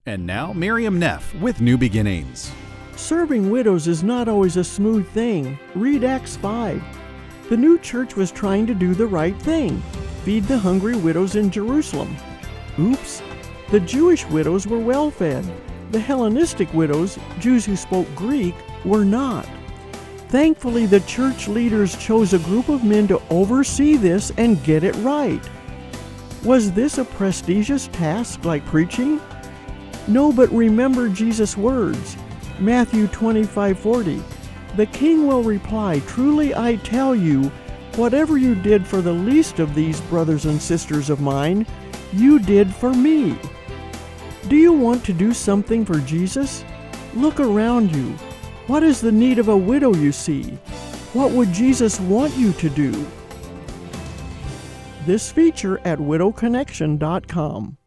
And now, Miriam Neff with New Beginnings. Serving widows is not always a smooth thing. Read Acts 5. The new church was trying to do the right thing, feed the hungry widows in Jerusalem. Oops! The Jewish widows were well fed. The Hellenistic widows, Jews who spoke Greek, were not. Thankfully, the church leaders chose a group of men to oversee this and get it right. Was this a prestigious task like preaching? No, but remember Jesus' words. Matthew 25:40. The king will reply, "Truly I tell you, whatever you did for the least of these brothers and sisters of mine, you did for me." Do you want to do something for Jesus? Look around you. What is the need of a widow you see? What would Jesus want you to do? This feature at widowconnection.com.